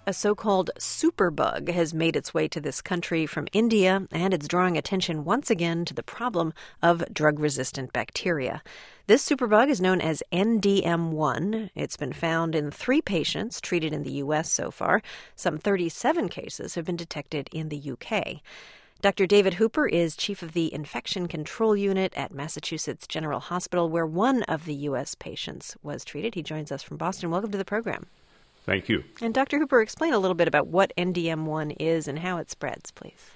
A so-called superbug has made its way to this country from India, and it's drawing attention once again to the problem of drug-resistant bacteria. This superbug is known as NDM1. It's been found in 3 patients treated in the U.S. so far. Some 37 cases have been detected in the U.K. Dr. David Hooper is chief of the Infection Control Unit at Massachusetts General Hospital, where one of the U.S. patients was treated. He joins us from Boston. Welcome to the program. Thank you. And Dr. Hooper, explain a little bit about what NDM1 is and how it spreads, please.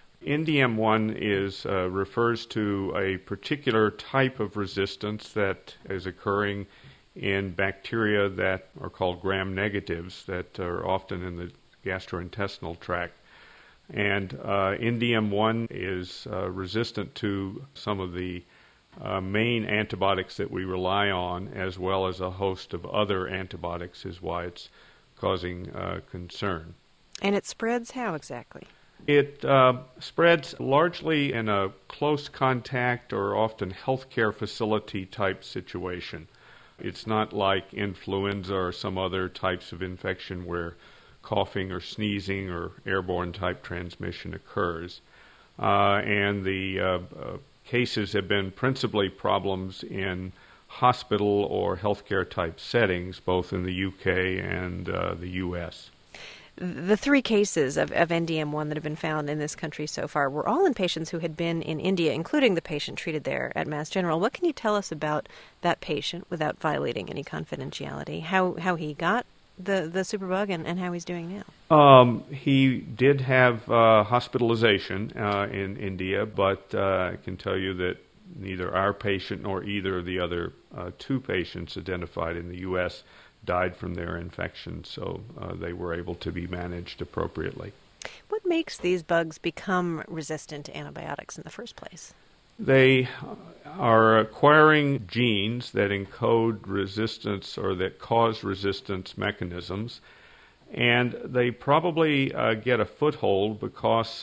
NDM1 refers to a particular type of resistance that is occurring in bacteria that are called gram-negatives that are often in the gastrointestinal tract. And NDM1 is resistant to some of the main antibiotics that we rely on, as well as a host of other antibiotics, is why it's causing concern. And it spreads how exactly? It spreads largely in a close contact or often healthcare facility type situation. It's not like influenza or some other types of infection where coughing or sneezing or airborne type transmission occurs. And the cases have been principally problems in hospital or healthcare type settings, both in the UK and the US. The 3 cases of NDM1 that have been found in this country so far were all in patients who had been in India, including the patient treated there at Mass General. What can you tell us about that patient without violating any confidentiality? How he got the superbug and how he's doing now? He did have hospitalization in India, but I can tell you that neither our patient nor either of the other 2 patients identified in the U.S. died from their infection, so they were able to be managed appropriately. What makes these bugs become resistant to antibiotics in the first place? They are acquiring genes that encode resistance or that cause resistance mechanisms, and they probably get a foothold because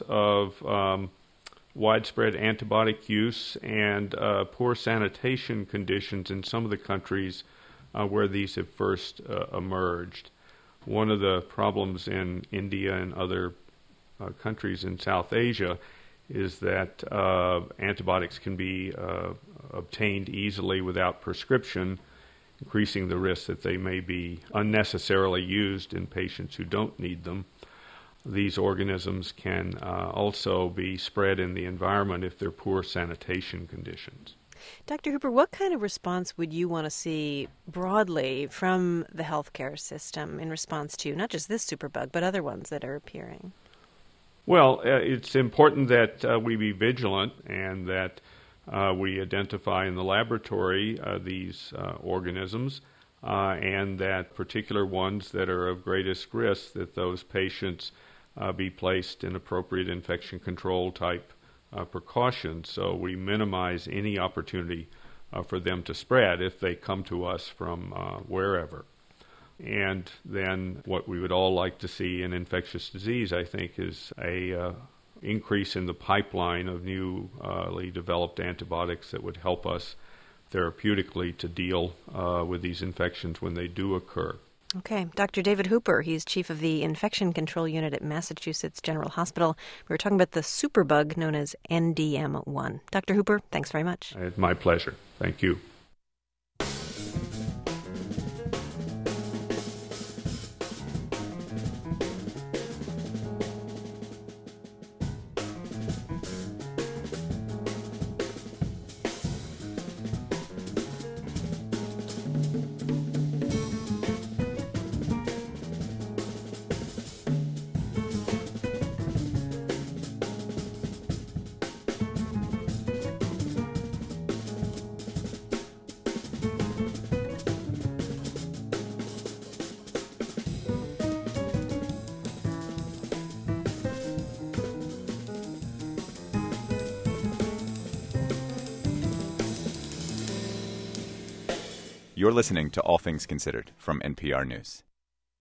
of widespread antibiotic use and poor sanitation conditions in some of the countries where these have first emerged. One of the problems in India and other countries in South Asia is that antibiotics can be obtained easily without prescription, increasing the risk that they may be unnecessarily used in patients who don't need them. These organisms can also be spread in the environment if there are poor sanitation conditions. Dr. Hooper, what kind of response would you want to see broadly from the healthcare system in response to not just this superbug, but other ones that are appearing? Well, it's important that we be vigilant and that we identify in the laboratory these organisms and that particular ones that are of greatest risk, that those patients be placed in appropriate infection control type precautions, so we minimize any opportunity for them to spread if they come to us from wherever. And then what we would all like to see in infectious disease, I think, is a increase in the pipeline of newly developed antibiotics that would help us therapeutically to deal with these infections when they do occur. Okay. Dr. David Hooper, he's chief of the Infection Control Unit at Massachusetts General Hospital. We were talking about the superbug known as NDM1. Dr. Hooper, thanks very much. It's my pleasure. Thank you. You're listening to All Things Considered from NPR News.